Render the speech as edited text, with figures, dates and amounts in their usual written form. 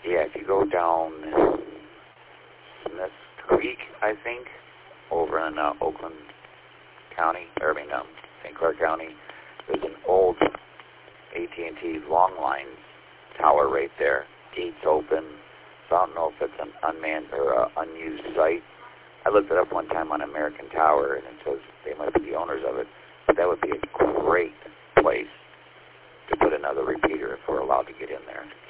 Yeah, if you go down Smith Creek, I think, over in Oakland County, St. Clair County, there's an old AT&T long line tower right there. Gates open. So I don't know if it's an unmanned or unused site. I looked it up one time on American Tower, and it says they might be the owners of it. But that would be a great place to put another repeater if we're allowed to get in there.